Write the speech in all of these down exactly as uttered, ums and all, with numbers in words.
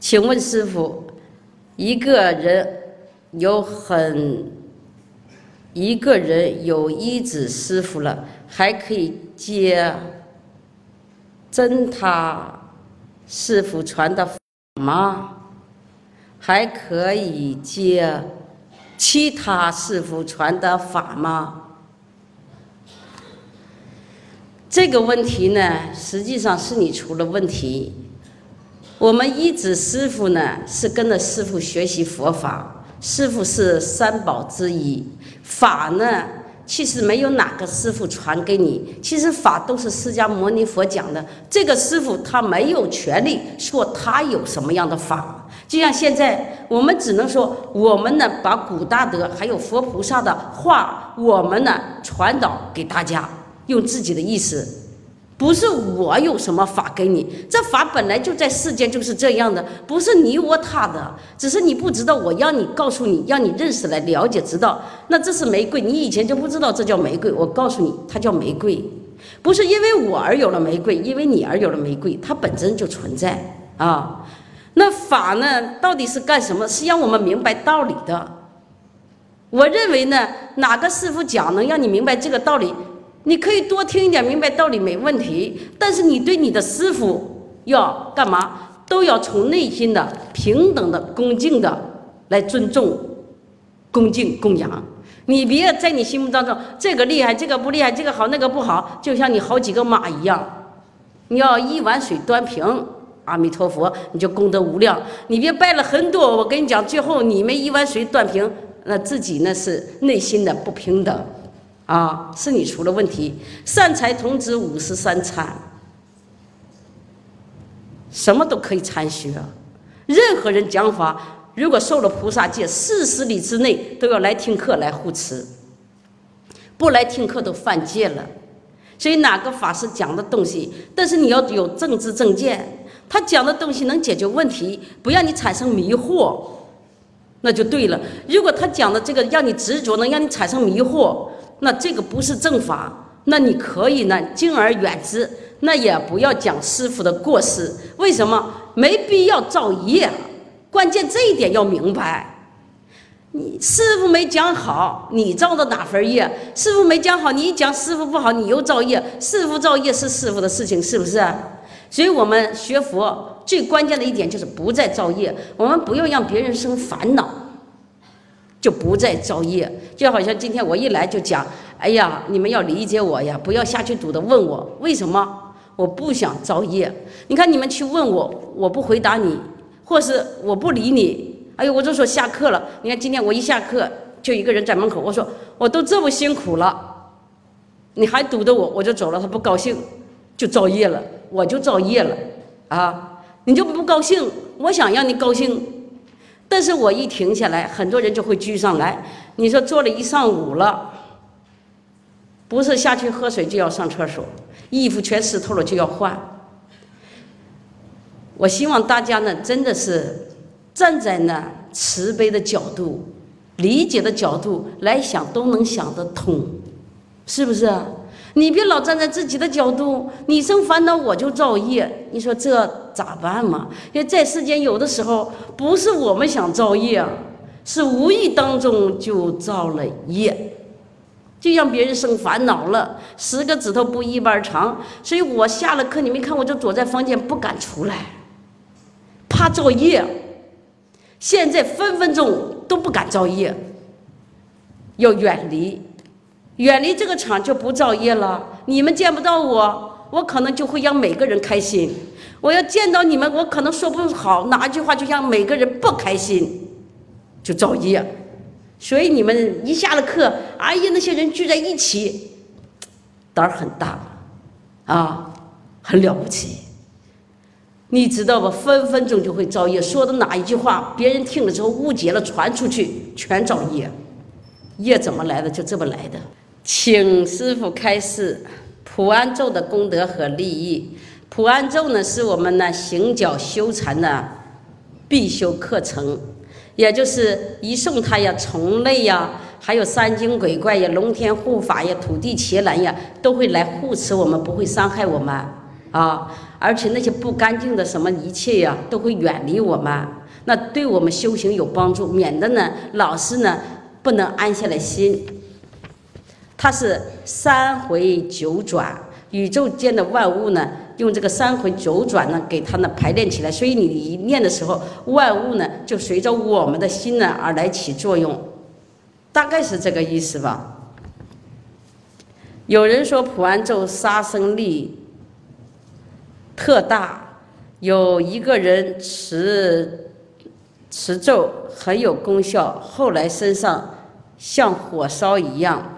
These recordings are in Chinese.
请问师父，一个人有很一个人有依止师父了，还可以接真他师父传的法吗？还可以接其他师父传的法吗？这个问题呢，实际上是你出了问题。我们依止师父呢，是跟着师父学习佛法，师父是三宝之一，法呢其实没有哪个师父传给你，其实法都是释迦牟尼佛讲的。这个师父他没有权利说他有什么样的法，就像现在我们只能说，我们呢把古大德还有佛菩萨的话，我们呢传导给大家，用自己的意思。不是我有什么法给你，这法本来就在世间就是这样的，不是你我他的，只是你不知道，我让你告诉你，让你认识来了解知道。那这是玫瑰，你以前就不知道这叫玫瑰，我告诉你它叫玫瑰，不是因为我而有了玫瑰，因为你而有了玫瑰，它本身就存在啊。那法呢到底是干什么？是让我们明白道理的。我认为呢，哪个师父讲能让你明白这个道理，你可以多听一点，明白道理没问题，但是你对你的师父要干嘛？都要从内心的平等的恭敬的来尊重恭敬供养。你别在你心目当中这个厉害这个不厉害，这个好那个不好，就像你好几个马一样，你要一碗水端平，阿弥陀佛，你就功德无量。你别拜了很多，我跟你讲，最后你们一碗水端平，那自己呢是内心的不平等啊，是你出了问题。善财童子五十三参，什么都可以参学。任何人讲法，如果受了菩萨戒，四十里之内都要来听课来护持，不来听课都犯戒了。所以哪个法师讲的东西，但是你要有正知正见，他讲的东西能解决问题，不让你产生迷惑，那就对了。如果他讲的这个让你执着，能让你产生迷惑，那这个不是正法，那你可以呢敬而远之，那也不要讲师父的过失。为什么？没必要造业，关键这一点要明白。你师父没讲好，你造的哪份业？师父没讲好，你一讲师父不好，你又造业。师父造业是师父的事情，是不是？所以我们学佛最关键的一点就是不再造业，我们不要让别人生烦恼，就不再造业。就好像今天我一来就讲，哎呀，你们要理解我呀，不要下去堵的问我为什么，我不想造业。你看你们去问我，我不回答你，或是我不理你，哎呦，我就说下课了。你看今天我一下课就一个人在门口，我说我都这么辛苦了，你还堵着我，我就走了。他不高兴就造业了，我就造业了啊！你就不高兴，我想让你高兴，但是我一停下来，很多人就会聚上来。你说坐了一上午了，不是下去喝水就要上厕所，衣服全湿透了就要换。我希望大家呢，真的是站在呢慈悲的角度、理解的角度来想，都能想得通，是不是啊？你别老站在自己的角度，你生烦恼我就造业，你说这咋办嘛？因为在世间有的时候不是我们想造业，是无意当中就造了业，就让别人生烦恼了。十个指头不一般长，所以我下了课，你没看我就躲在房间不敢出来，怕造业。现在分分钟都不敢造业，要远离。远离这个场就不造业了。你们见不到我，我可能就会让每个人开心。我要见到你们，我可能说不好哪一句话就让每个人不开心，就造业。所以你们一下了课，哎呀，那些人聚在一起，胆儿很大啊，很了不起。你知道吧？分分钟就会造业，说的哪一句话，别人听了之后误解了，传出去全造业。业怎么来的？就这么来的。请师父开示普安咒的功德和利益。普安咒呢，是我们呢行脚修禅的必修课程，也就是一诵它呀，虫类呀，还有山精鬼怪呀、龙天护法呀、土地伽蓝呀，都会来护持我们，不会伤害我们。 啊，而且那些不干净的什么一切呀，都会远离我们，那对我们修行有帮助，免得呢老是呢不能安下来心。它是三回九转，宇宙间的万物呢，用这个三回九转呢，给它呢排练起来。所以你一念的时候，万物呢就随着我们的心呢而来起作用，大概是这个意思吧。有人说普安咒杀生力特大，有一个人持持咒很有功效，后来身上像火烧一样。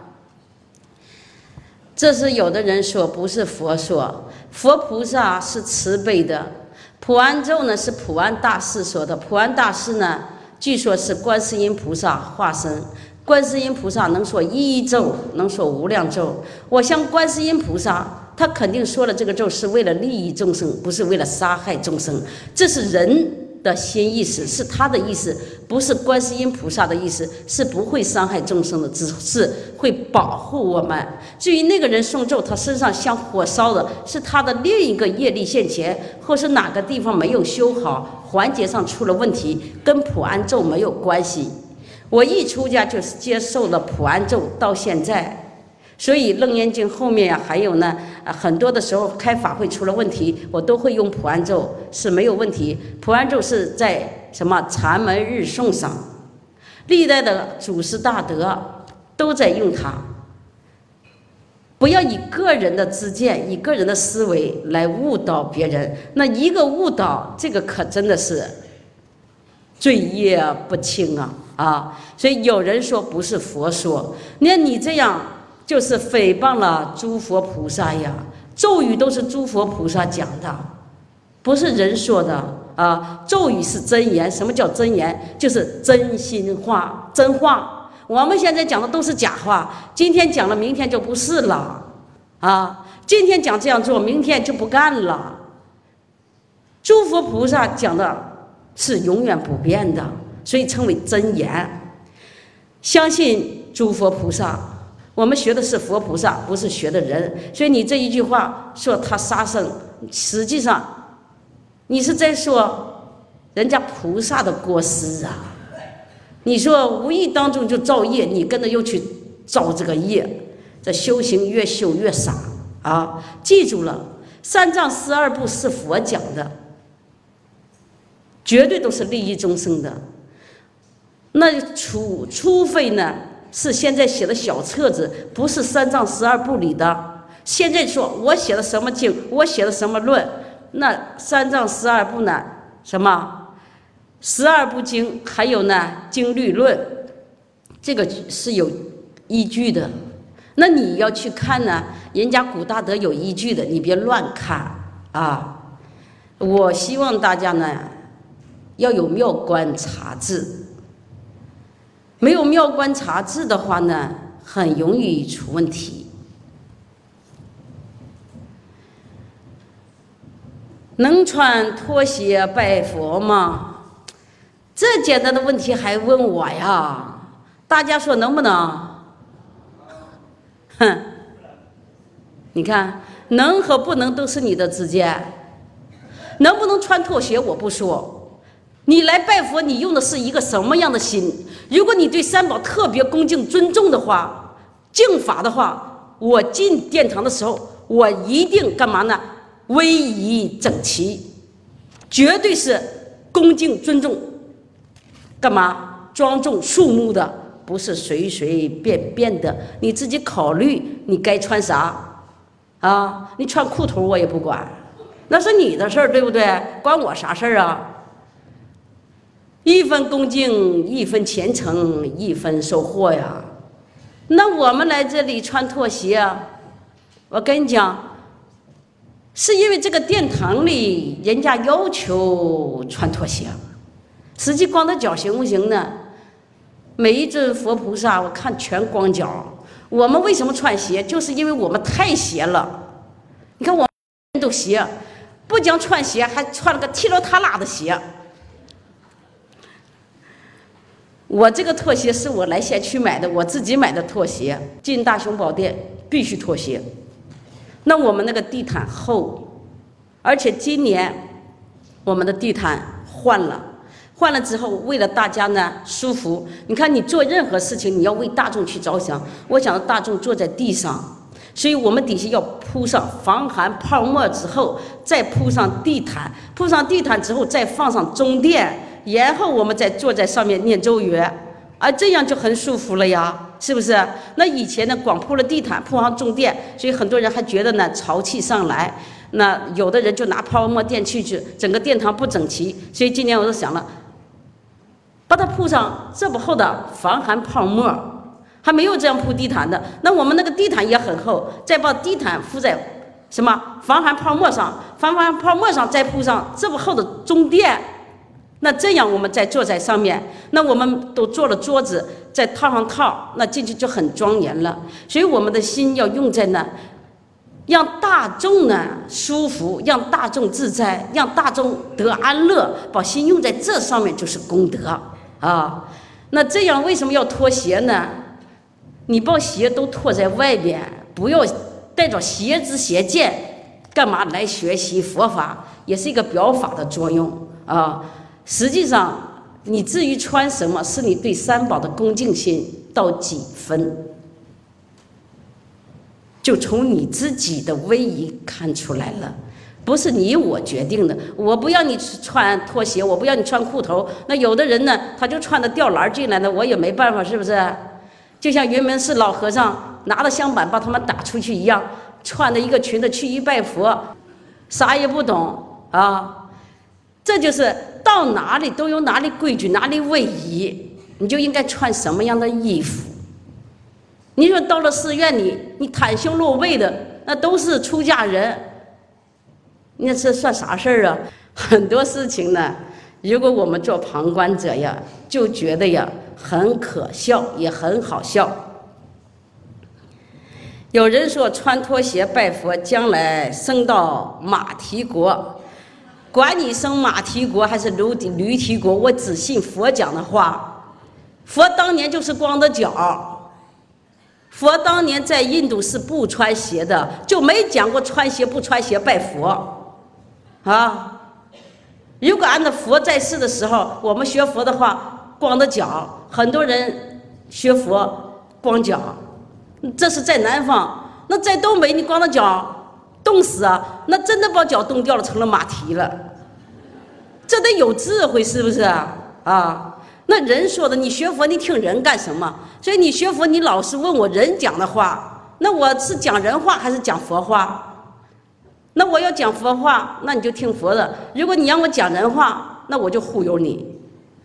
这是有的人说，不是佛说，佛菩萨是慈悲的。普安咒呢是普安大士说的，普安大士呢据说是观世音菩萨化身，观世音菩萨能说一咒，能说无量咒。我想观世音菩萨他肯定说了这个咒是为了利益众生，不是为了杀害众生，这是人的心意思，是他的意思，不是观世音菩萨的意思，是不会伤害众生的，只是会保护我们。至于那个人诵咒他身上像火烧的，是他的另一个业力现前，或是哪个地方没有修好，环节上出了问题，跟普安咒没有关系。我一出家就是接受了普安咒到现在，所以楞严经后面啊还有呢，很多的时候开法会出了问题，我都会用普安咒，是没有问题。普安咒是在什么禅门日诵上，历代的祖师大德都在用它。不要以个人的知见、以个人的思维来误导别人，那一个误导，这个可真的是罪业不轻啊啊！所以有人说不是佛说，那你这样就是诽谤了诸佛菩萨呀。咒语都是诸佛菩萨讲的，不是人说的啊。咒语是真言，什么叫真言？就是真心话、真话。我们现在讲的都是假话，今天讲了，明天就不是了啊！今天讲这样做，明天就不干了。诸佛菩萨讲的是永远不变的，所以称为真言。相信诸佛菩萨，我们学的是佛菩萨，不是学的人。所以你这一句话说他杀生，实际上你是在说人家菩萨的过失啊。你说无意当中就造业，你跟着又去造这个业，这修行越修越傻啊！记住了，三藏十二部是佛讲的，绝对都是利益众生的。那除除非呢是现在写的小册子，不是三藏十二部里的。现在说我写的什么经，我写的什么论，那三藏十二部呢？什么？十二部经，还有呢经律论，这个是有依据的。那你要去看呢，人家古大德有依据的，你别乱看啊！我希望大家呢要有妙观察智，没有妙观察智的话呢，很容易出问题。能穿拖鞋拜佛吗？这简单的问题还问我呀？大家说能不能？哼，你看，能和不能都是你的之见。能不能穿拖鞋我不说，你来拜佛，你用的是一个什么样的心？如果你对三宝特别恭敬尊重的话，敬法的话，我进殿堂的时候，我一定干嘛呢？威仪整齐，绝对是恭敬尊重。干嘛庄重肃穆的，不是随随便便的。你自己考虑你该穿啥啊？你穿裤头我也不管，那是你的事儿，对不对？关我啥事儿啊？一分恭敬，一分虔诚，一分收获呀。那我们来这里穿拖鞋啊，我跟你讲，是因为这个殿堂里人家要求穿拖鞋。实际光着脚行不行呢？每一尊佛菩萨我看全光脚。我们为什么穿鞋？就是因为我们太邪了。你看我们都邪，不讲穿鞋，还穿了个踢了踏拉的鞋。我这个拖鞋是我来县区买的，我自己买的拖鞋，进大雄宝殿必须拖鞋。那我们那个地毯厚而且今年我们的地毯换了，换了之后，为了大家呢舒服，你看你做任何事情，你要为大众去着想。我想大众坐在地上，所以我们底下要铺上防寒泡沫之后，再铺上地毯，铺上地毯之后再放上中垫，然后我们再坐在上面念咒语，啊，这样就很舒服了呀，是不是？那以前呢，光铺了地毯，铺上中垫，所以很多人还觉得呢潮气上来。那有的人就拿泡沫垫去去，整个殿堂不整齐。所以今年我就想了，把它铺上这么厚的防寒泡沫，还没有这样铺地毯的。那我们那个地毯也很厚，再把地毯铺在什么防寒泡沫上，防寒泡沫上再铺上这么厚的中垫。那这样我们再坐在上面，那我们都做了桌子，再套上套，那进去就很庄严了。所以我们的心要用在那，让大众呢舒服，让大众自在，让大众得安乐，把心用在这上面就是功德啊。那这样为什么要脱鞋呢？你把鞋都脱在外边，不要带着鞋子鞋垫，干嘛来学习佛法？也是一个表法的作用啊。实际上，你至于穿什么，是你对三宝的恭敬心到几分，就从你自己的威仪看出来了，不是你我决定的。我不要你穿拖鞋，我不要你穿裤头。那有的人呢，他就穿的吊篮进来的，我也没办法，是不是？就像云门寺老和尚拿着香板把他们打出去一样，穿着一个裙子去一拜佛，啥也不懂啊。这就是到哪里都有哪里规矩，哪里位仪，你就应该穿什么样的衣服。你说到了寺院里，你袒胸露背的，那都是出家人，那这算啥事儿啊？很多事情呢，如果我们做旁观者呀，就觉得呀很可笑，也很好笑。有人说穿拖鞋拜佛，将来升到马蹄国。管你生马蹄国还是驴驴蹄国，我只信佛讲的话。佛当年就是光着脚，佛当年在印度是不穿鞋的，就没讲过穿鞋不穿鞋拜佛啊。如果按照佛在世的时候，我们学佛的话，光着脚，很多人学佛光脚，这是在南方。那在东北，你光着脚冻死啊！那真的把脚冻掉了，成了马蹄了。这得有智慧，是不是啊？啊，那人说的，你学佛，你听人干什么？所以你学佛，你老是问我人讲的话，那我是讲人话还是讲佛话？那我要讲佛话，那你就听佛的；如果你让我讲人话，那我就忽悠你。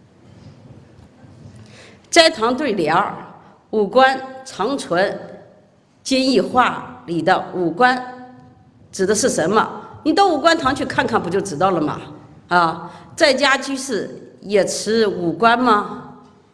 斋堂对联儿，五官长存，金义话里的五官。指的是什么？你到五官堂去看看，不就知道了吗？啊，在家居士也持五官吗？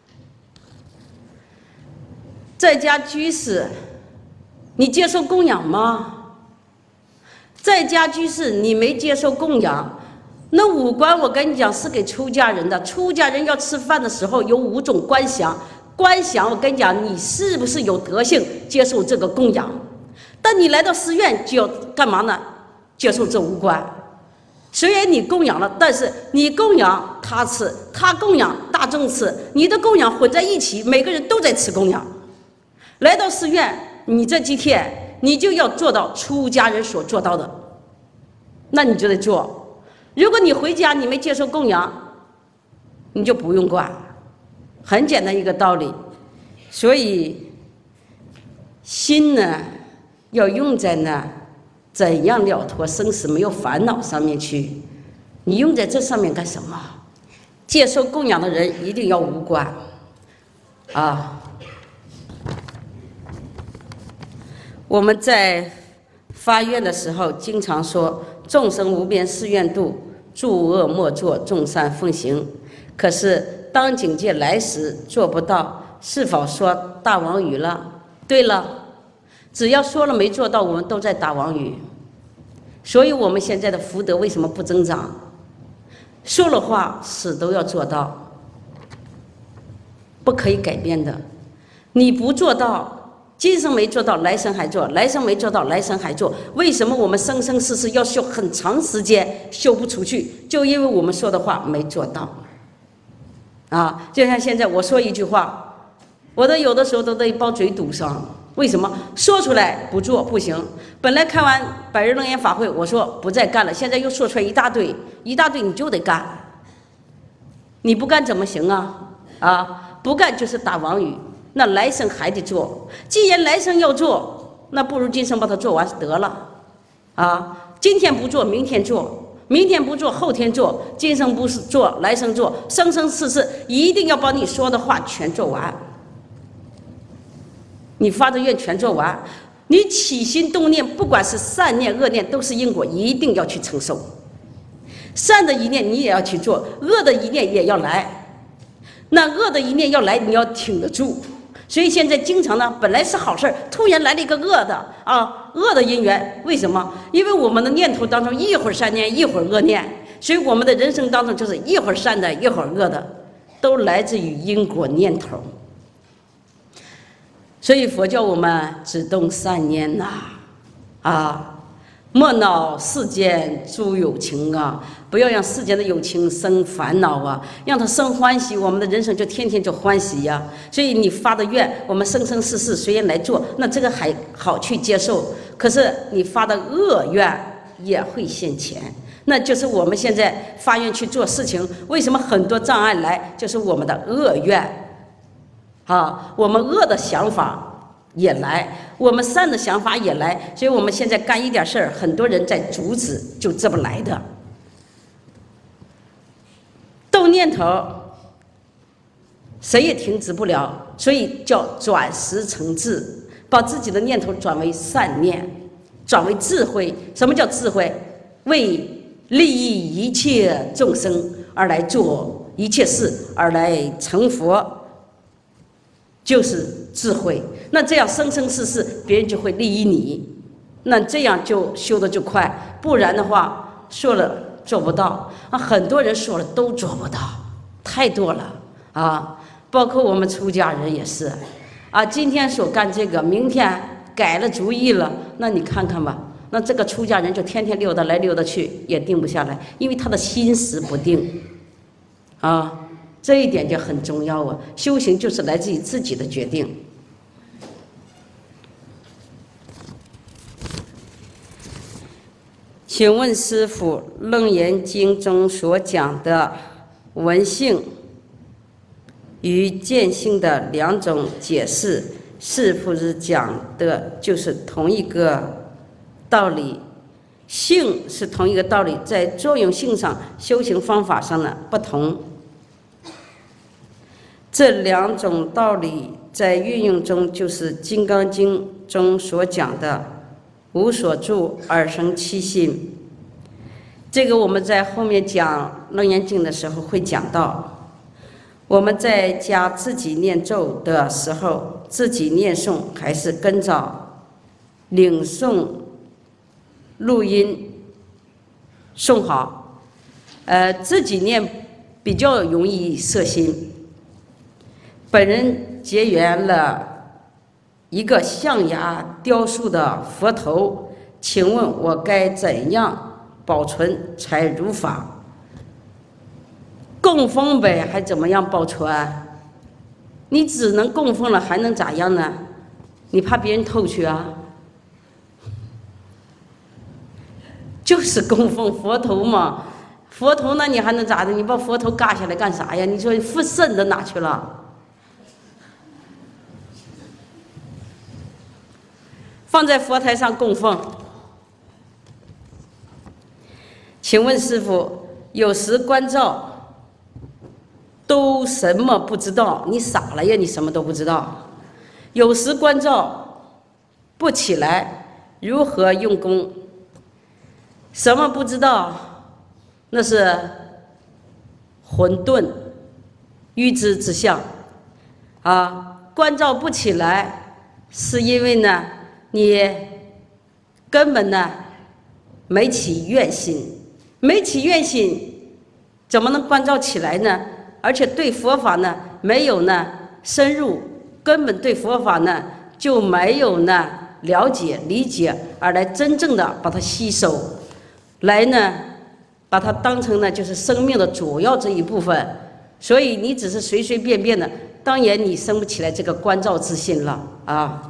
在家居士，你接受供养吗？在家居士，你没接受供养，那五官我跟你讲是给出家人的。出家人要吃饭的时候有五种观想，观想我跟你讲，你是不是有德性接受这个供养？但你来到寺院就要干嘛呢？接受这五官。虽然你供养了，但是你供养他吃，他供养大众吃，你的供养混在一起，每个人都在吃供养。来到寺院，你这几天你就要做到出家人所做到的，那你就得做。如果你回家你没接受供养，你就不用管，很简单一个道理。所以心呢要用在那怎样了脱生死没有烦恼上面去，你用在这上面干什么？接受供养的人一定要无关啊。我们在发愿的时候经常说众生无边誓愿度，诸恶莫作，众善奉行。可是当警戒来时做不到，是否说大妄语了？对了，只要说了没做到，我们都在打妄语。所以我们现在的福德为什么不增长？说了话死都要做到，不可以改变的。你不做到， 今生没做到，来生还做；来生没做到，来生还做。为什么我们生生世世要修很长时间修不出去？就因为我们说的话没做到。啊，就像现在我说一句话，我都有的时候都得把嘴堵上。为什么？说出来不做不行。本来开完百日楞严法会，我说不再干了，现在又说出来一大堆，一大堆你就得干。你不干怎么行啊？啊，不干就是打妄语。那来生还得做，既然来生要做，那不如今生把它做完得了。啊，今天不做，明天做；明天不做，后天做；今生不是做，来生做，生生世世一定要把你说的话全做完。你发的愿全做完，你起心动念，不管是善念恶念，都是因果，一定要去承受。善的一念你也要去做，恶的一念也要来。那恶的一念要来，你要挺得住。所以现在经常呢，本来是好事，突然来了一个恶的啊，恶的因缘。为什么？因为我们的念头当中一会儿善念，一会儿恶念，所以我们的人生当中就是一会儿善的，一会儿恶的，都来自于因果念头。所以佛教我们只动善念呐，啊，莫恼世间诸有情啊，不要让世间的有情生烦恼啊，让它生欢喜，我们的人生就天天就欢喜呀、啊。所以你发的愿，我们生生世世随缘来做，那这个还好去接受。可是你发的恶愿也会现前，那就是我们现在发愿去做事情，为什么很多障碍来，就是我们的恶愿。啊，我们恶的想法也来，我们善的想法也来，所以我们现在干一点事儿，很多人在阻止，就这么来的。动念头，谁也停止不了，所以叫转识成智，把自己的念头转为善念，转为智慧。什么叫智慧？为利益一切众生而来做一切事，而来成佛。就是智慧，那这样生生世世别人就会利益你，那这样就修的就快，不然的话说了做不到啊，很多人说了都做不到，太多了啊，包括我们出家人也是啊，今天说干这个，明天改了主意了，那你看看吧，那这个出家人就天天溜达来溜达去，也定不下来，因为他的心识不定啊。这一点就很重要啊！修行就是来自于自己的决定。请问师父，《楞严经》中所讲的闻性与见性的两种解释，是不是讲的就是同一个道理？性是同一个道理，在作用性上、修行方法上呢不同。这两种道理在运用中，就是《金刚经》中所讲的“无所住而生七心”。这个我们在后面讲《楞严经》的时候会讲到。我们在家自己念咒的时候，自己念诵还是跟着领诵录音诵好。呃，自己念比较容易摄心。本人结缘了一个象牙雕塑的佛头，请问我该怎样保存才如法？供奉呗，还怎么样保存？你只能供奉了，还能咋样呢？你怕别人偷去啊？就是供奉佛头嘛，佛头那你还能咋的？你把佛头嘎下来干啥呀？你说佛肾都哪去了？放在佛台上供奉。请问师父，有时关照都什么不知道？你傻了呀？你什么都不知道。有时关照不起来，如何用功？什么不知道？那是混沌欲知之相啊！关照不起来，是因为呢？你根本呢没起愿心，没起愿心，怎么能关照起来呢？而且对佛法呢没有呢深入，根本对佛法呢就没有呢了解理解，而来真正的把它吸收，来呢把它当成呢就是生命的主要这一部分。所以你只是随随便便的，当然你生不起来这个观照之心了啊。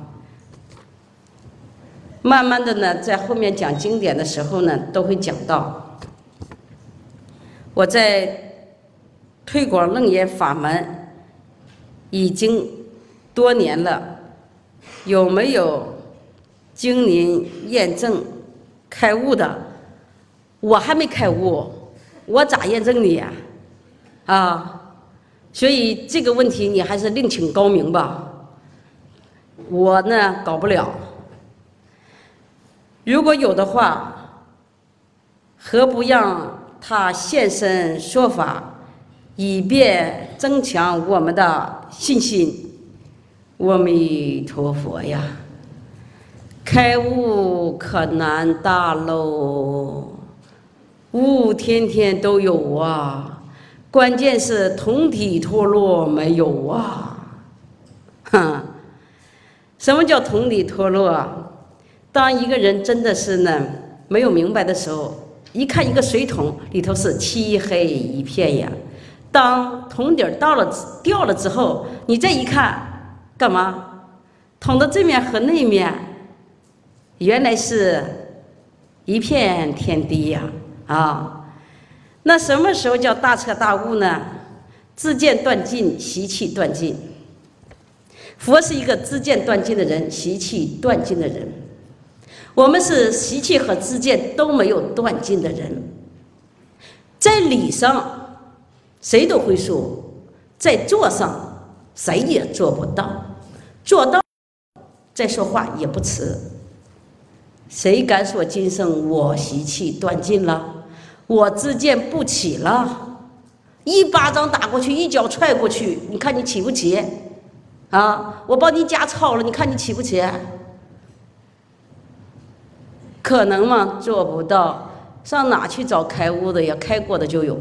慢慢的呢，在后面讲经典的时候呢，都会讲到。我在推广楞严法门已经多年了，有没有经您验证开悟的？我还没开悟，我咋验证你呀？啊，所以这个问题你还是另请高明吧。我呢搞不了。如果有的话，何不让他现身说法，以便增强我们的信心？阿弥陀佛呀！开悟可难大喽，悟天天都有啊，关键是同体脱落没有啊。哼，什么叫同体脱落啊？当一个人真的是呢没有明白的时候，一看一个水桶里头是漆黑一片呀。当桶底到了掉了之后，你再一看，干嘛？桶的这面和那面，原来是一片天地呀！啊，那什么时候叫大彻大悟呢？知见断尽，习气断尽。佛是一个知见断尽的人，习气断尽的人。我们是习气和知见都没有断尽的人，在理上谁都会说，在做上谁也做不到，做到再说话也不迟。谁敢说今生我习气断尽了，我知见不起了？一巴掌打过去，一脚踹过去，你看你起不起？啊，我把你家抄了，你看你起不起？可能吗？做不到。上哪去找开悟的呀？开过的就有，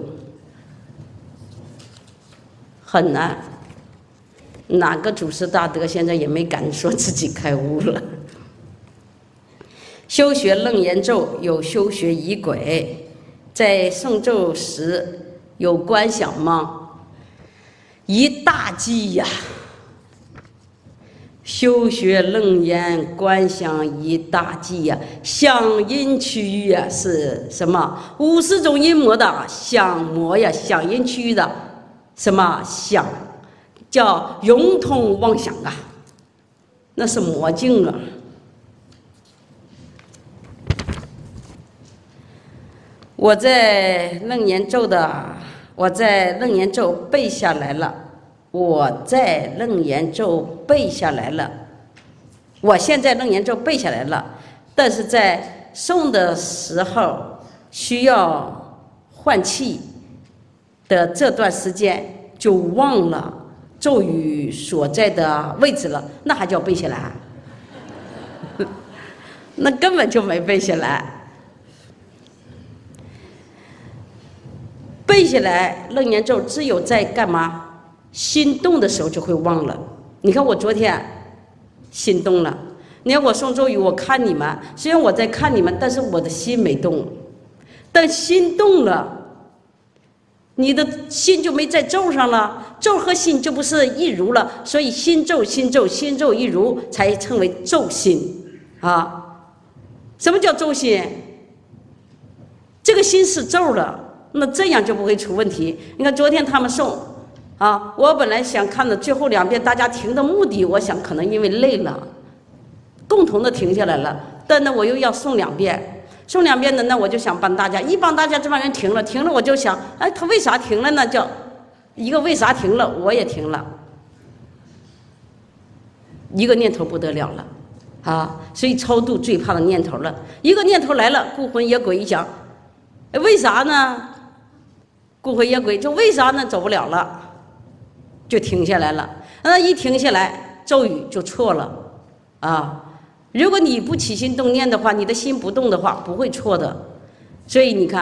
很难。哪个祖师大德现在也没敢说自己开悟了。修学楞严咒有修学仪轨，在诵咒时有观想吗？一大忌呀！修学楞严观想一大忌呀，想阴区域呀是什么？五十种阴魔的想魔呀，想阴区域的什么想，叫融通妄想啊，那是魔境啊。我在楞严咒的，我在楞严咒背下来了。我在楞严咒背下来了，我现在楞严咒背下来了，但是在诵的时候需要换气的这段时间就忘了咒语所在的位置了，那还叫背下来？那根本就没背下来。背下来楞严咒只有在干嘛？心动的时候就会忘了。你看我昨天心动了，你看我诵咒语，我看你们，虽然我在看你们，但是我的心没动。但心动了，你的心就没在咒上了，咒和心就不是一如了，所以心咒心咒心咒一如，才称为咒心啊。什么叫咒心？这个心是咒了，那这样就不会出问题。你看昨天他们诵啊，我本来想看的最后两遍，大家停的目的，我想可能因为累了，共同的停下来了。但呢，我又要诵两遍，诵两遍的，那我就想帮大家，一帮大家这帮人停了，停了，我就想，哎，他为啥停了呢？叫一个为啥停了，我也停了，一个念头不得了了，啊，所以超度最怕的念头了，一个念头来了，孤魂野鬼一讲，哎，为啥呢？孤魂野鬼就为啥呢？走不了了。就停下来了，那一停下来，咒语就错了，啊！如果你不起心动念的话，你的心不动的话，不会错的。所以你看，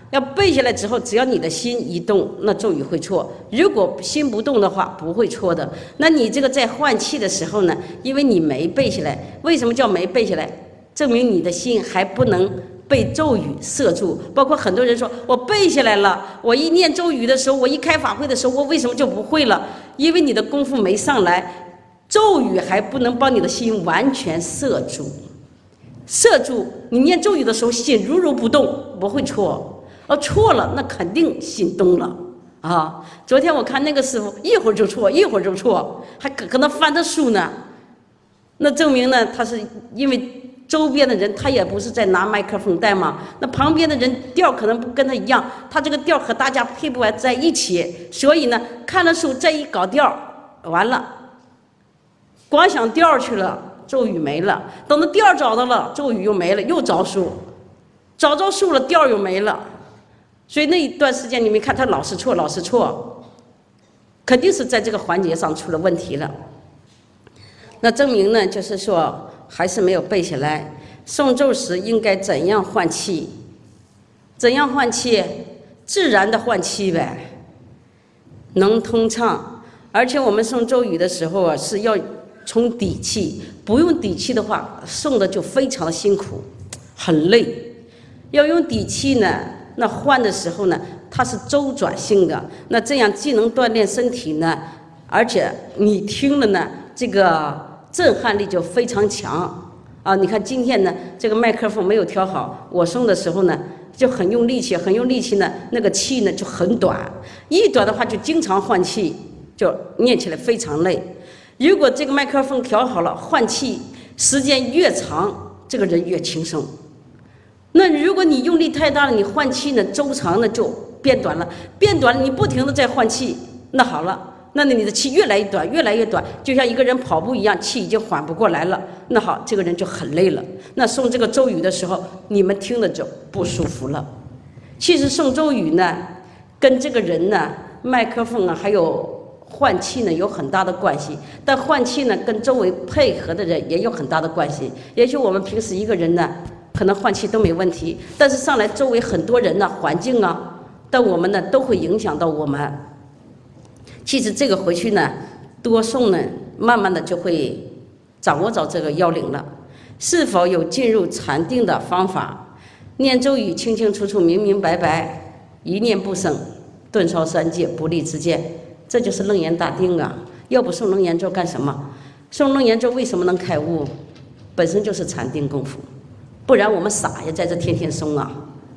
要背下来之后，只要你的心一动，那咒语会错；如果心不动的话，不会错的。那你这个在换气的时候呢，因为你没背下来，为什么叫没背下来？证明你的心还不能被咒语摄住。包括很多人说我背下来了，我一念咒语的时候，我一开法会的时候，我为什么就不会了？因为你的功夫没上来，咒语还不能帮你的心完全摄住。摄住，你念咒语的时候，心如如不动，不会错。哦，错了，那肯定心动了啊！昨天我看那个师傅，一会儿就错，一会儿就错，还可可能翻着书呢。那证明呢，他是因为周边的人，他也不是在拿麦克风带嘛。那旁边的人调可能不跟他一样，他这个调和大家配不完在一起，所以呢，看了书再一搞调，完了，光想调去了，咒语没了。等到调找到了，咒语又没了，又找书，找着书了，调又没了。所以那一段时间，你没看他老是错，老是错，肯定是在这个环节上出了问题了。那证明呢，就是说还是没有背下来。诵咒时应该怎样换气？怎样换气？自然的换气呗，能通畅。而且我们诵咒语的时候啊，是要从底气，不用底气的话，诵的就非常的辛苦，很累。要用底气呢。那换的时候呢，它是周转性的，那这样既能锻炼身体呢，而且你听了呢，这个震撼力就非常强啊！你看今天呢，这个麦克风没有调好，我送的时候呢，就很用力气，很用力气呢，那个气呢就很短，一短的话就经常换气，就念起来非常累。如果这个麦克风调好了，换气时间越长，这个人越轻松。那如果你用力太大了，你换气呢，周长呢就变短了，变短了，你不停的在换气，那好了，那你的气越来越短，越来越短，就像一个人跑步一样，气已经缓不过来了。那好，这个人就很累了。那诵这个咒语的时候，你们听了就不舒服了。其实诵咒语呢，跟这个人呢，麦克风啊，还有换气呢，有很大的关系。但换气呢，跟周围配合的人也有很大的关系。也许我们平时一个人呢，可能换气都没问题，但是上来周围很多人呢、环境啊，但我们呢都会影响到我们。其实这个回去呢，多诵呢，慢慢的就会掌握着这个要领了。是否有进入禅定的方法？念咒语清清楚楚、明明白白，一念不生，顿超三界，不立之见，这就是楞严大定啊！要不诵楞严咒干什么？诵楞严咒为什么能开悟？本身就是禅定功夫。不然我们傻呀，在这天天诵啊。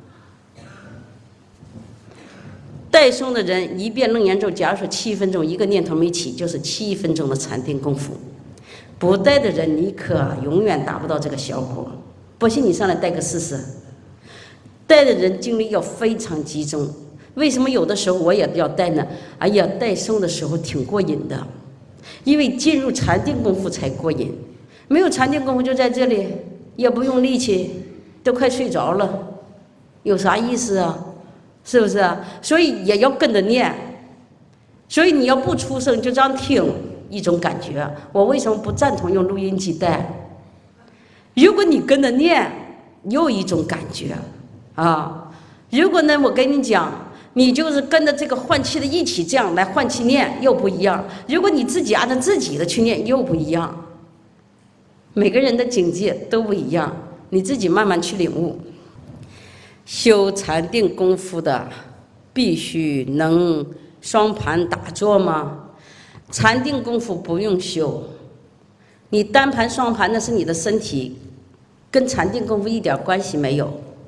带诵的人一遍楞严咒，假如说七分钟，一个念头没起，就是七分钟的禅定功夫。不带的人，你可永远达不到这个效果。不信你上来带个试试。带的人精力要非常集中。为什么有的时候我也要带呢？哎呀，带诵的时候挺过瘾的，因为进入禅定功夫才过瘾。没有禅定功夫就在这里。也不用力气，都快睡着了，有啥意思啊？是不是啊？所以也要跟着念。所以你要不出声就这样听，一种感觉。我为什么不赞同用录音机带？如果你跟着念，又一种感觉啊。如果呢，我跟你讲，你就是跟着这个换气的一起这样来换气念，又不一样。如果你自己按照自己的去念，又不一样。每个人的境界都不一样，你自己慢慢去领悟。修禅定功夫的，必须能双盘打坐吗？禅定功夫不用修，你单盘双盘那是你的身体，跟禅定功夫一点关系没有。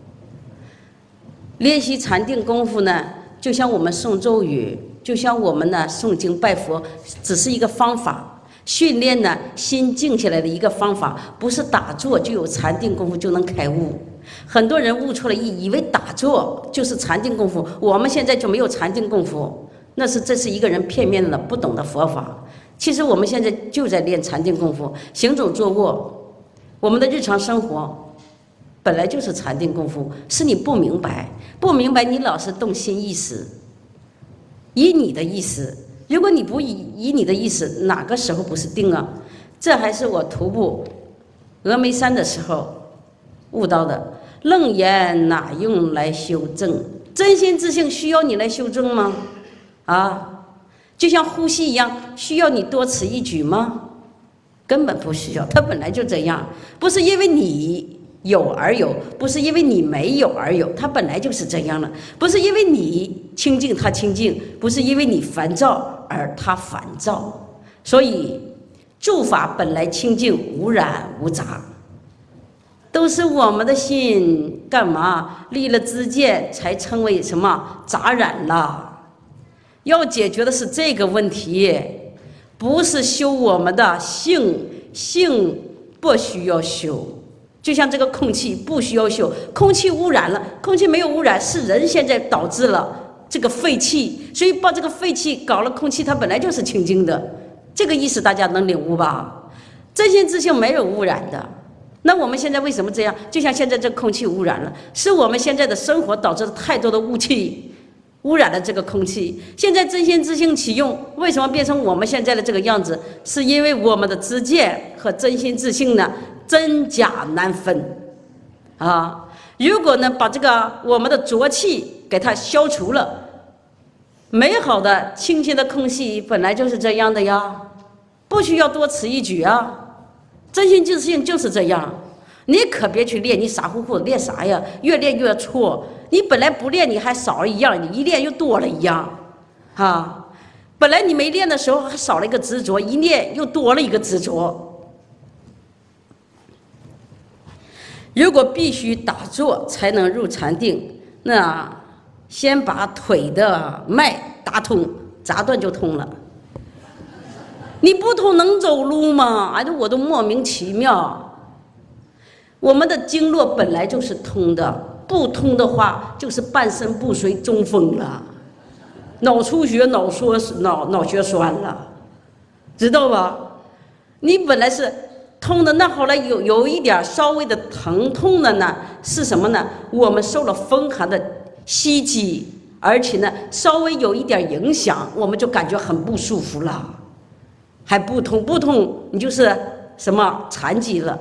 练习禅定功夫呢，就像我们诵咒语，就像我们呢诵经拜佛，只是一个方法。训练呢，心静下来的一个方法，不是打坐就有禅定功夫就能开悟。很多人悟错了意，以为打坐就是禅定功夫。我们现在就没有禅定功夫，那是这是一个人片面的不懂的佛法。其实我们现在就在练禅定功夫，行走坐卧，我们的日常生活本来就是禅定功夫，是你不明白，不明白你老是动心意识，以你的意思。如果你不以以你的意思，哪个时候不是定啊？这还是我徒步峨眉山的时候悟到的。楞严哪用来修正？ 真心自性需要你来修正吗？啊，就像呼吸一样，需要你多此一举吗？根本不需要，它本来就这样，不是因为你有而有，不是因为你没有而有，它本来就是这样了。不是因为你清净它清净，不是因为你烦躁而它烦躁。所以诸法本来清净无染无杂，都是我们的心干嘛立了知见才成为什么杂染了。要解决的是这个问题，不是修我们的性，性不需要修。就像这个空气不需要修，空气污染了，空气没有污染，是人现在导致了这个废气，所以把这个废气搞了空气，它本来就是清净的。这个意思大家能领悟吧？真心自性没有污染的。那我们现在为什么这样？就像现在这空气污染了，是我们现在的生活导致了太多的雾气，污染了这个空气。现在真心自性启用，为什么变成我们现在的这个样子？是因为我们的知见和真心自性呢，真假难分啊！如果呢，把这个我们的浊气给它消除了，美好的清新的空气本来就是这样的呀，不需要多此一举啊。真心自性就是这样，你可别去练，你傻乎乎的练啥呀？越练越错。你本来不练你还少了一样，你一练又多了一样，啊！本来你没练的时候还少了一个执着，一练又多了一个执着。如果必须打坐才能入禅定，那先把腿的脉打通，扎断就通了。你不通能走路吗？哎，我都莫名其妙。我们的经络本来就是通的，不通的话就是半身不遂中风了，脑出血、脑缩、脑脑血栓了，知道吧？你本来是通的，那后来有有一点稍微的疼痛的呢，是什么呢？我们受了风寒的袭击，而且呢稍微有一点影响，我们就感觉很不舒服了。还不通不通，你就是什么残疾了。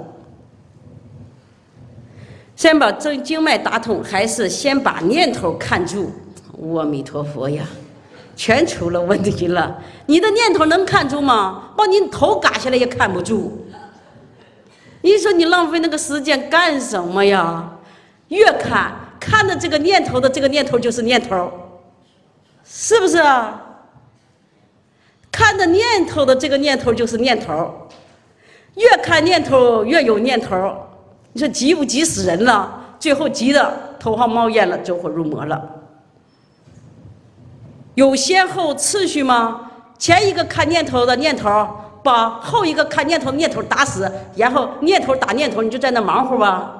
先把这经脉打通，还是先把念头看住？阿弥陀佛呀，全出了问题了。你的念头能看住吗？把你头嘎下来也看不住。你说你浪费那个时间干什么呀？越看看的这个念头的这个念头就是念头，是不是啊？看的念头的这个念头就是念头，越看念头越有念头，你说急不急死人了？最后急得头上冒烟了，走火入魔了。有先后次序吗？前一个看念头的念头把后一个看念头的念头打死，然后念头打念头，你就在那忙活吧？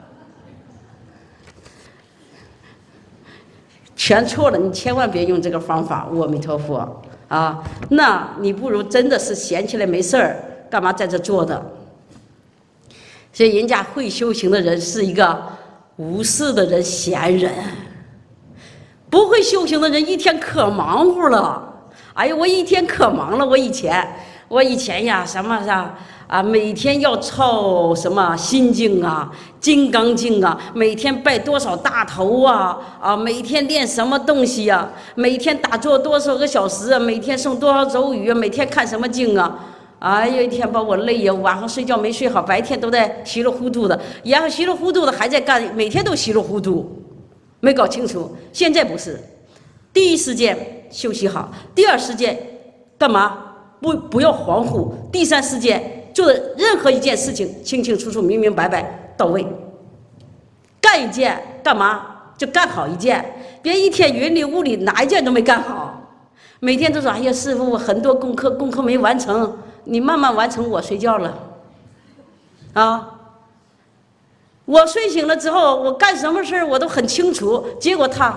全错了，你千万别用这个方法。阿弥陀佛。啊，那你不如真的是闲起来没事儿，干嘛在这坐的？所以人家会修行的人是一个无事的人，闲人。不会修行的人一天可忙活了。哎呀，我一天可忙了。我以前，我以前呀，什么啥啊，每天要抄什么心经啊、金刚经啊，每天拜多少大头啊啊，每天练什么东西呀、啊，每天打坐多少个小时啊，每天诵多少咒语啊，每天看什么经啊。哎呀，一天把我累呀，晚上睡觉没睡好，白天都在稀里糊涂的，然后稀里糊涂的还在干，每天都稀里糊涂，没搞清楚。现在不是，第一时间休息好，第二时间干嘛？不不要恍惚，第三时间。做任何一件事情清清楚楚、明明白白到位，干一件干嘛就干好一件，别一天云里雾里哪一件都没干好。每天都说：“哎呀，师傅，我很多功课功课没完成，你慢慢完成，我睡觉了。”啊，我睡醒了之后，我干什么事我都很清楚，结果他，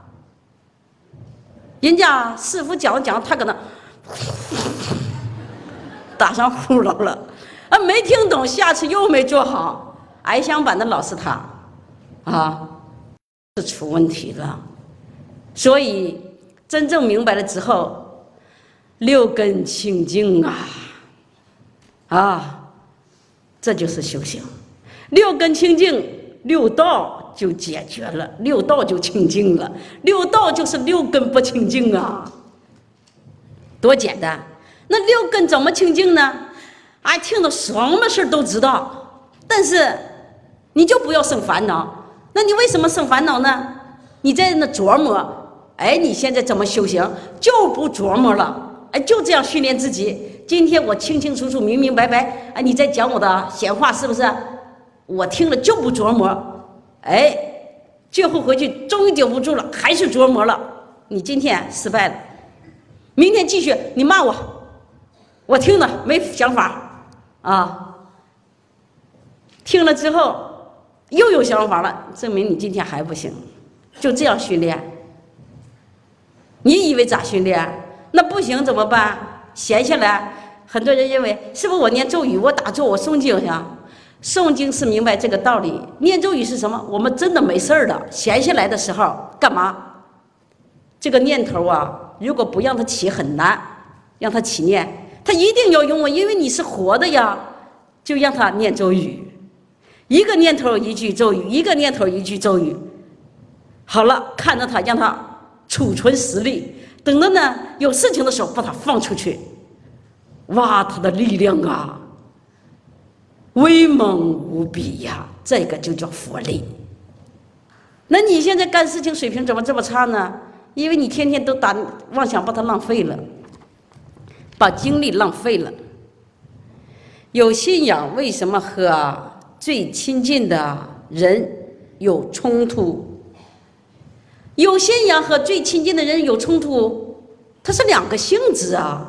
人家师傅讲讲，他搁那打上呼噜了。啊，没听懂，下次又没做好，矮响板的老是他，啊，是出问题了。所以真正明白了之后，六根清净啊，啊，这就是修行。六根清净，六道就解决了，六道就清净了。六道就是六根不清净啊，多简单！那六根怎么清净呢？哎，听到什么事都知道，但是你就不要生烦恼。那你为什么生烦恼呢？你在那琢磨，哎，你现在怎么修行就不琢磨了，哎，就这样训练自己。今天我清清楚楚、明明白白，哎，你在讲我的闲话是不是？我听了就不琢磨，哎，最后回去终于顶不住了，还是琢磨了。你今天失败了，明天继续，你骂我，我听了没想法啊。听了之后又有想法了，证明你今天还不行。就这样训练，你以为咋训练？那不行怎么办？闲下来，很多人认为是不是我念咒语，我打坐，我诵经呀？诵经是明白这个道理，念咒语是什么？我们真的没事儿的，闲下来的时候干嘛？这个念头啊，如果不让它起很难，让它起念，它一定要用啊，因为你是活的呀，就让它念咒语，一个念头一句咒语，一个念头一句咒语。好了，看着它，让它储存实力，等到呢有事情的时候把它放出去，哇，它的力量啊威猛无比呀，这个就叫佛力。那你现在干事情水平怎么这么差呢？因为你天天都打妄想，把它浪费了，把精力浪费了。有信仰为什么和最亲近的人有冲突？有信仰和最亲近的人有冲突，它是两个性质啊。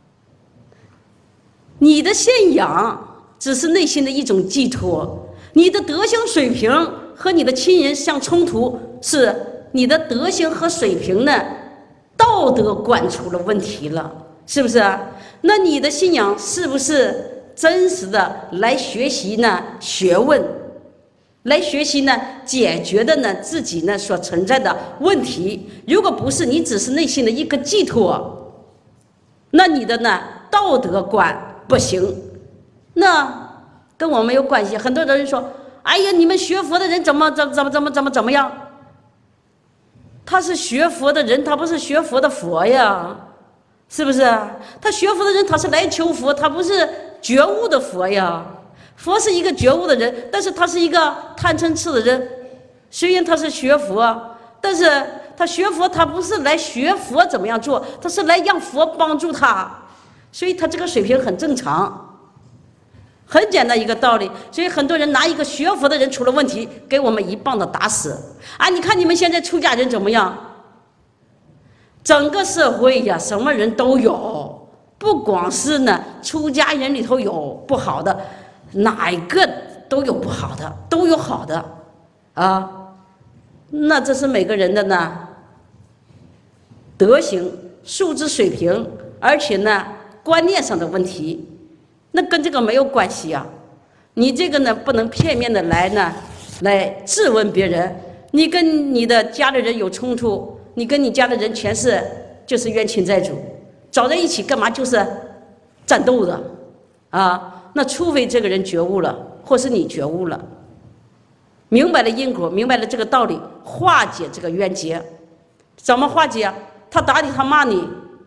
你的信仰只是内心的一种寄托，你的德行水平和你的亲人相冲突，是你的德行和水平呢道德观出了问题了，是不是？那你的信仰是不是真实的来学习呢学问，来学习呢解决的呢自己呢所存在的问题？如果不是，你只是内心的一个寄托，那你的呢道德观不行，那跟我没有关系。很多人说，哎呀，你们学佛的人怎么怎么怎么怎么怎么怎么样？他是学佛的人，他不是学佛的佛呀，是不是？他学佛的人，他是来求佛，他不是觉悟的佛呀。佛是一个觉悟的人，但是他是一个贪嗔痴的人。虽然他是学佛，但是他学佛，他不是来学佛怎么样做，他是来让佛帮助他，所以他这个水平很正常，很简单一个道理。所以很多人拿一个学佛的人出了问题，给我们一棒子打死。啊，你看你们现在出家人怎么样？整个社会呀，什么人都有，不光是呢出家人里头有不好的，哪一个都有不好的，都有好的啊。那这是每个人的呢德行、素质水平，而且呢观念上的问题，那跟这个没有关系啊。你这个呢不能片面的来呢来质问别人。你跟你的家里人有冲突，你跟你家的人全是就是冤亲债主，找在一起干嘛？就是战斗的啊。那除非这个人觉悟了，或是你觉悟了，明白了因果，明白了这个道理，化解这个冤结。怎么化解？他打你，他骂你，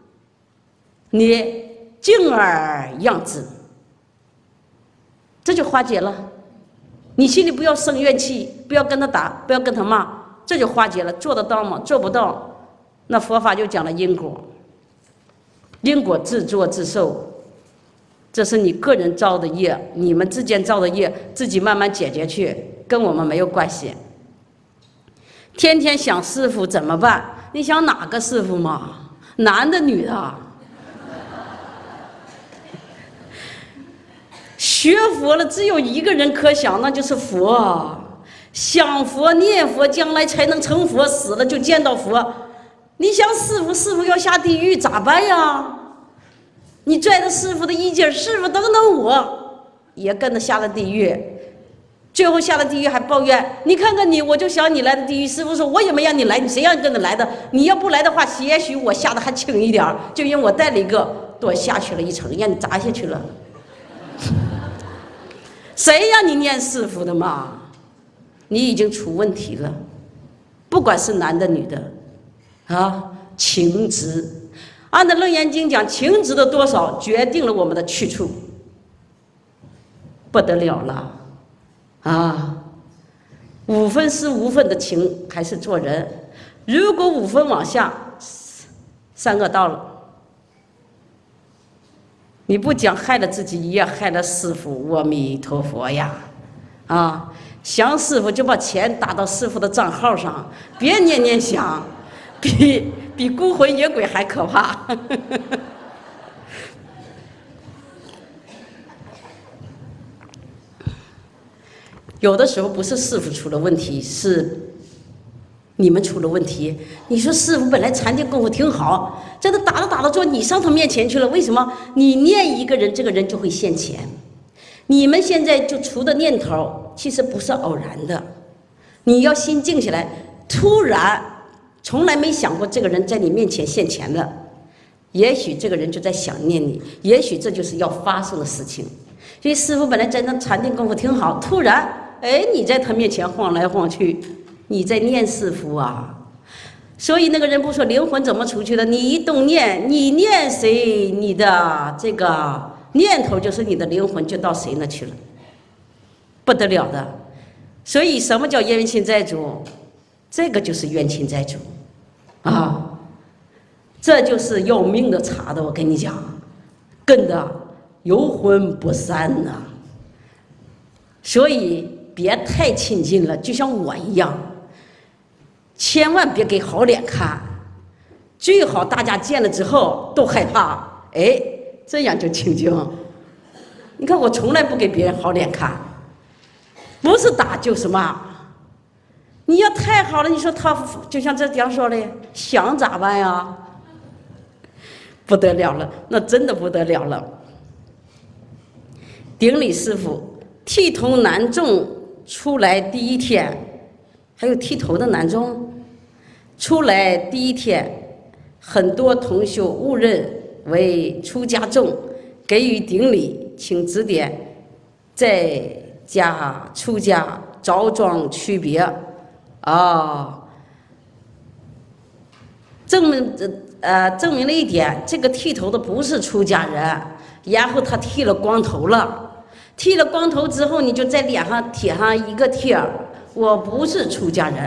你敬而让之，这就化解了。你心里不要生怨气，不要跟他打，不要跟他骂，这就化解了。做得到吗？做不到，那佛法就讲了因果，因果自作自受，这是你个人造的业，你们之间造的业，自己慢慢解决去，跟我们没有关系。天天想师傅怎么办？你想哪个师傅嘛？男的女的？学佛了，只有一个人可想，那就是佛。想佛念佛，将来才能成佛，死了就见到佛。你想师傅，师傅要下地狱咋办呀？你拽着师傅的衣襟，师傅等等我，也跟着下了地狱。最后下了地狱还抱怨，你看看你，我就想你来的地狱。师傅说，我也没让你来，你谁让你跟着来的？你要不来的话，也许我下的还轻一点，就因为我带了一个，多下去了一层，让你砸下去了。谁让你念师傅的嘛？ 你已经出问题了。不管是男的女的，啊，情执，按照《楞严经》讲，情执的多少决定了我们的去处，不得了了，啊，五分是无分的情还是做人，如果五分往下，三恶道了。你不讲害了自己，也害了师父。阿弥陀佛呀！啊，想师父就把钱打到师父的账号上，别念念想，比比孤魂野鬼还可怕。有的时候不是师父出了问题，是你们出了问题。你说师父本来禅定功夫挺好，这都打着打着坐你上他面前去了，为什么？你念一个人，这个人就会现前。你们现在就出的念头，其实不是偶然的。你要心静下来，突然从来没想过这个人在你面前现前了，也许这个人就在想念你，也许这就是要发生的事情。所以师父本来在那禅定功夫挺好，突然，哎，你在他面前晃来晃去。你在念师父啊，所以那个人不说灵魂怎么出去的？你一动念，你念谁，你的这个念头就是你的灵魂，就到谁那去了，不得了的。所以什么叫冤亲债主？这个就是冤亲债主啊，这就是要命的茬的。我跟你讲，跟的游魂不散呐、啊。所以别太亲近了，就像我一样。千万别给好脸看，最好大家见了之后都害怕，哎，这样就清净。你看我从来不给别人好脸看，不是打就是骂。你要太好了，你说他就像这样说的，想咋办呀？不得了了，那真的不得了了。顶礼师父，剃头男众出来第一天，还有剃头的男众。出来第一天，很多同修误认为出家众，给予顶礼，请指点在家出家着装区别啊、哦，证明呃证明了一点，这个剃头的不是出家人，然后他剃了光头了，剃了光头之后，你就在脸上贴上一个贴儿，我不是出家人。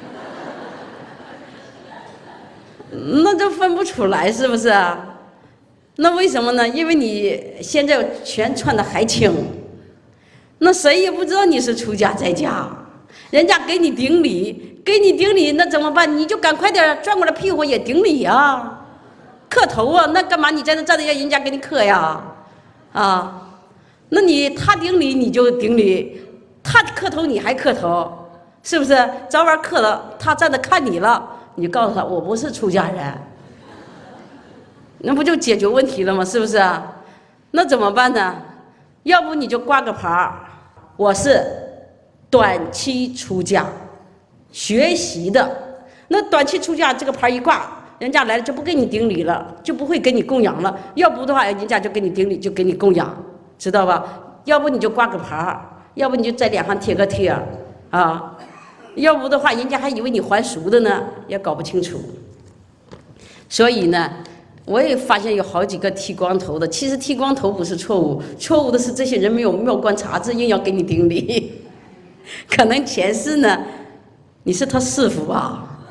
那就分不出来，是不是？那为什么呢？因为你现在全穿的还轻，那谁也不知道你是出家在家，人家给你顶礼，给你顶礼，那怎么办？你就赶快点转过来屁股也顶礼啊，磕头啊，那干嘛你在那站着让人家给你磕呀？啊，那你他顶礼你就顶礼，他磕头你还磕头，是不是？早晚磕了，他站着看你了。你就告诉他我不是出家人，那不就解决问题了吗？是不是？那怎么办呢？要不你就挂个牌儿，我是短期出家学习的。那短期出家这个牌一挂，人家来了就不给你顶礼了，就不会给你供养了。要不的话，人家就给你顶礼，就给你供养，知道吧？要不你就挂个牌儿，要不你就在脸上贴个贴儿啊。要不的话，人家还以为你还俗的呢，也搞不清楚。所以呢，我也发现有好几个剃光头的，其实剃光头不是错误，错误的是这些人没有妙观察智，硬要给你顶礼。可能前世呢，你是他师父吧，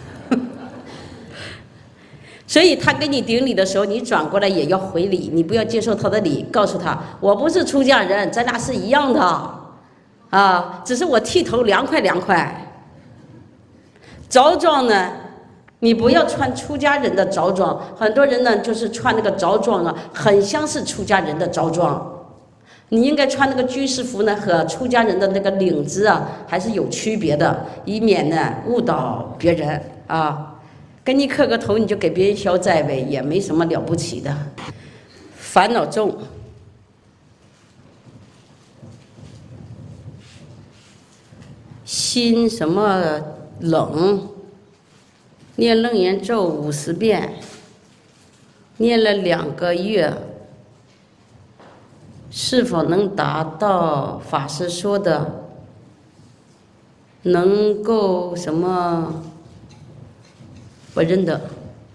所以他给你顶礼的时候，你转过来也要回礼，你不要接受他的礼，告诉他我不是出家人，咱俩是一样的啊，只是我剃头凉快凉快。着装呢，你不要穿出家人的着装，很多人呢就是穿那个着装啊，很像是出家人的着装。你应该穿那个居士服呢，和出家人的那个领子啊，还是有区别的，以免呢误导别人啊。跟你磕个头，你就给别人消灾呗，也没什么了不起的。烦恼重。心什么冷，念楞严咒五十遍，念了两个月，是否能达到法师说的能够什么？不认得。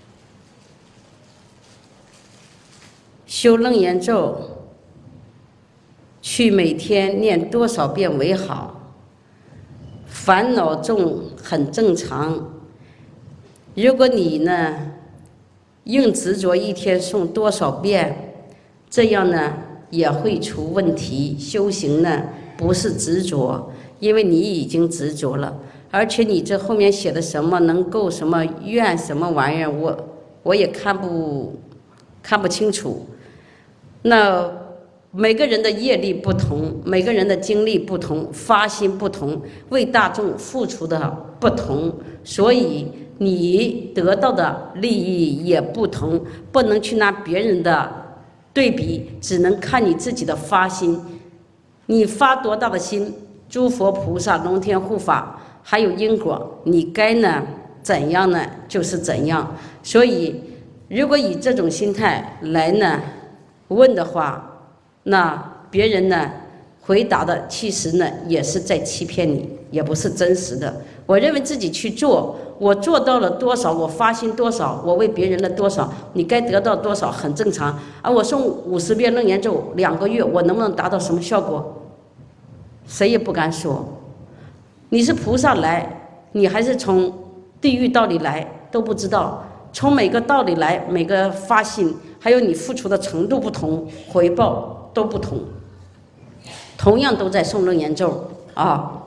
修楞严咒，去每天念多少遍为好？烦恼重很正常。如果你呢，硬执着一天诵多少遍，这样呢也会出问题。修行呢不是执着，因为你已经执着了，而且你这后面写的什么能够什么愿什么玩意儿，我我也看不看不清楚。那每个人的业力不同，每个人的经历不同，发心不同，为大众付出的不同，所以你得到的利益也不同，不能去拿别人的对比，只能看你自己的发心。你发多大的心，诸佛菩萨、龙天护法还有因果，你该呢怎样呢就是怎样。所以如果以这种心态来呢问的话，那别人呢回答的其实呢也是在欺骗你，也不是真实的。我认为自己去做，我做到了多少，我发心多少，我为别人的多少，你该得到多少很正常。而我诵五十遍楞严咒两个月，我能不能达到什么效果，谁也不敢说。你是菩萨来，你还是从地狱道里来都不知道。从每个道理来，每个发心，还有你付出的程度不同，回报都不同。同样都在诵楞严咒啊。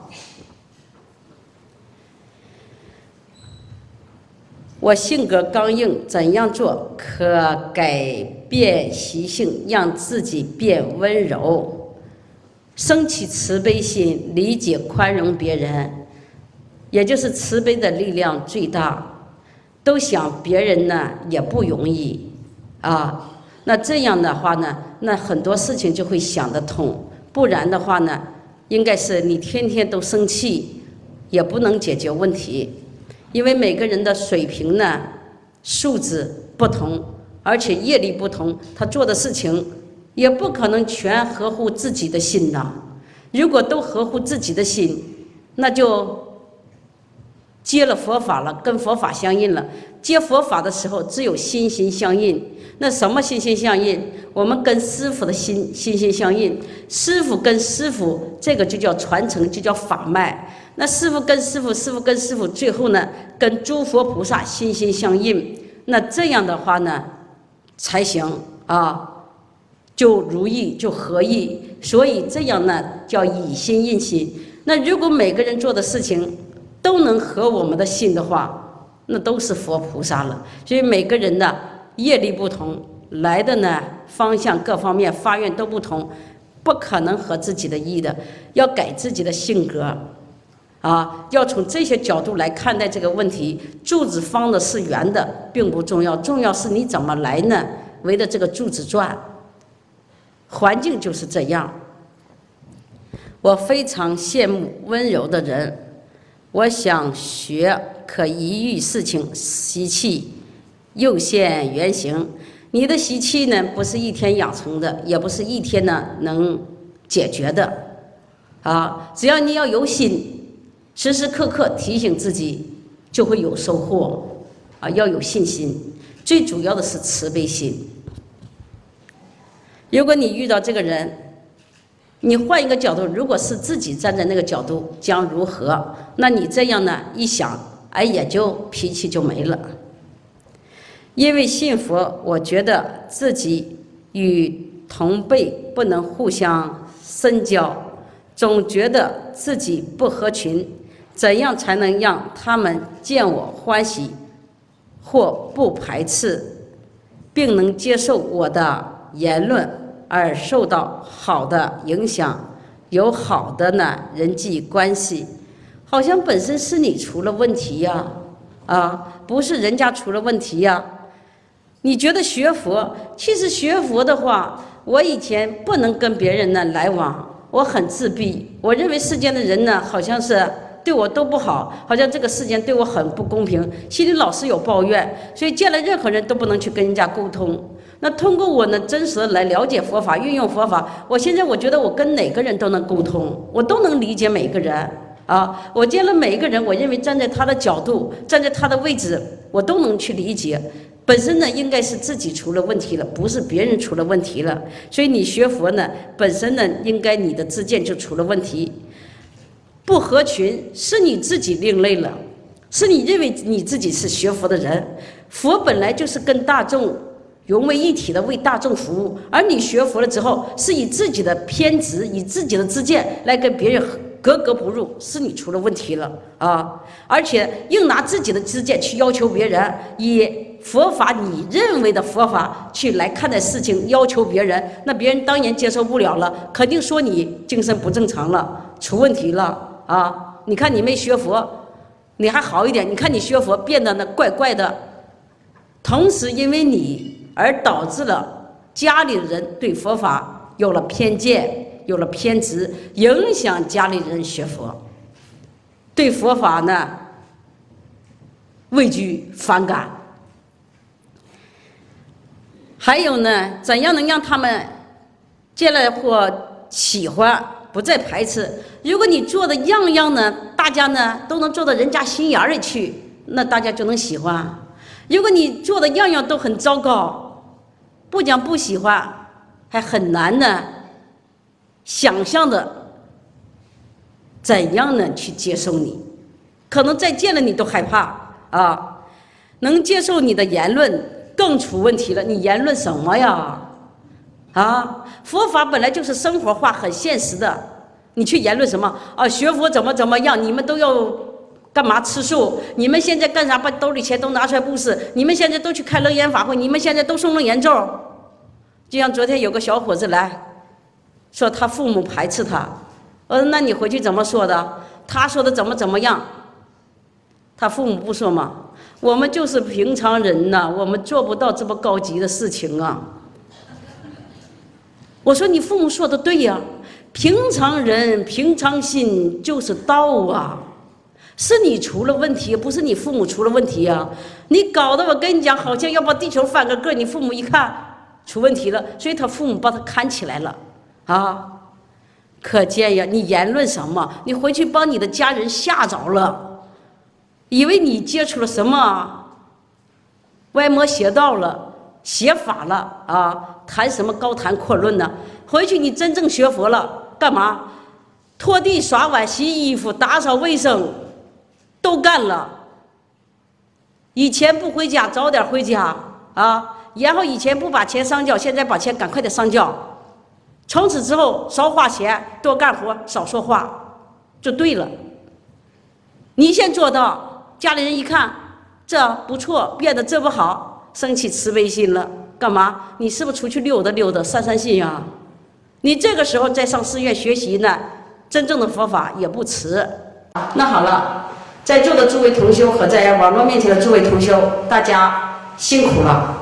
我性格刚硬，怎样做可改变习性，让自己变温柔？升起慈悲心，理解宽容别人，也就是慈悲的力量最大。都想别人呢也不容易啊，那这样的话呢，那很多事情就会想得通。不然的话呢，应该是你天天都生气，也不能解决问题。因为每个人的水平呢素质不同，而且业力不同，他做的事情也不可能全合乎自己的心呐。如果都合乎自己的心，那就接了佛法了，跟佛法相应了。接佛法的时候只有心心相印。那什么心心相印？我们跟师父的心心心相印，师父跟师父，这个就叫传承，就叫法脉。那师父跟师父，师父跟师父，最后呢跟诸佛菩萨心心相印。那这样的话呢才行啊，就如意，就合意。所以这样呢叫以心印心。那如果每个人做的事情都能合我们的心的话，那都是佛菩萨了。所以每个人的业力不同，来的呢方向各方面发愿都不同，不可能合自己的意的。要改自己的性格啊，要从这些角度来看待这个问题。柱子方的是圆的并不重要，重要是你怎么来呢，围着这个柱子转。环境就是这样。我非常羡慕温柔的人，我想学可一遇事情习气又现原形。你的习气呢不是一天养成的，也不是一天呢能解决的啊！只要你要有心，时时刻刻提醒自己，就会有收获啊！要有信心，最主要的是慈悲心。如果你遇到这个人，你换一个角度，如果是自己站在那个角度将如何？那你这样呢一想，哎，也就脾气就没了。因为信佛，我觉得自己与同辈不能互相深交，总觉得自己不合群。怎样才能让他们见我欢喜或不排斥，并能接受我的言论而受到好的影响，有好的呢人际关系？好像本身是你出了问题呀，啊，不是人家出了问题呀。你觉得学佛，其实学佛的话，我以前不能跟别人呢来往，我很自闭。我认为世间的人呢，好像是对我都不好，好像这个世间对我很不公平，心里老是有抱怨，所以见了任何人都不能去跟人家沟通。那通过我呢真实的来了解佛法，运用佛法，我现在我觉得我跟哪个人都能沟通，我都能理解每个人啊，我见了每一个人，我认为站在他的角度，站在他的位置，我都能去理解。本身呢，应该是自己出了问题了，不是别人出了问题了。所以你学佛呢，本身呢，应该你的自见就出了问题。不合群是你自己另类了，是你认为你自己是学佛的人。佛本来就是跟大众融为一体的，为大众服务。而你学佛了之后，是以自己的偏执，以自己的自见来跟别人格格不入，是你出了问题了啊！而且硬拿自己的自见去要求别人，以佛法你认为的佛法去来看待事情，要求别人，那别人当然接受不了了，肯定说你精神不正常了，出问题了啊！你看你没学佛，你还好一点，你看你学佛变得那怪怪的，同时因为你而导致了家里人对佛法有了偏见。有了偏执，影响家里人学佛，对佛法呢畏惧反感。还有呢，怎样能让他们见了或喜欢，不再排斥？如果你做的样样呢，大家呢都能做到人家心眼里去，那大家就能喜欢。如果你做的样样都很糟糕，不讲不喜欢，还很难呢。想象的怎样呢去接受你，可能再见了你都害怕啊！能接受你的言论更出问题了，你言论什么呀？啊，佛法本来就是生活化、很现实的，你去言论什么啊？学佛怎么怎么样？你们都要干嘛吃素？你们现在干啥？把兜里钱都拿出来布施？你们现在都去开楞严法会？你们现在都诵楞严咒？就像昨天有个小伙子来。说他父母排斥他，我说那你回去怎么说的？他说的怎么怎么样？他父母不说吗？我们就是平常人呐、啊，我们做不到这么高级的事情啊。我说你父母说的对呀、啊，平常人平常心就是道啊，是你出了问题，不是你父母出了问题啊。你搞得我跟你讲，好像要把地球翻个个，你父母一看出问题了，所以他父母把他看起来了。啊，可见呀，你言论什么？你回去帮你的家人吓着了，以为你接触了什么歪魔邪道了、邪法了啊？谈什么高谈阔论呢？回去你真正学佛了，干嘛？拖地、刷碗、洗衣服、打扫卫生都干了。以前不回家，早点回家啊，然后以前不把钱上交，现在把钱赶快的上交。从此之后，少花钱，多干活，少说话，就对了。你先做到，家里人一看这不错，变得这不好，生起慈悲心了，干嘛？你是不是出去溜达溜达，散散心呀？你这个时候再上寺院学习呢，真正的佛法也不迟。那好了，在座的诸位同修和在网络面前的诸位同修，大家辛苦了。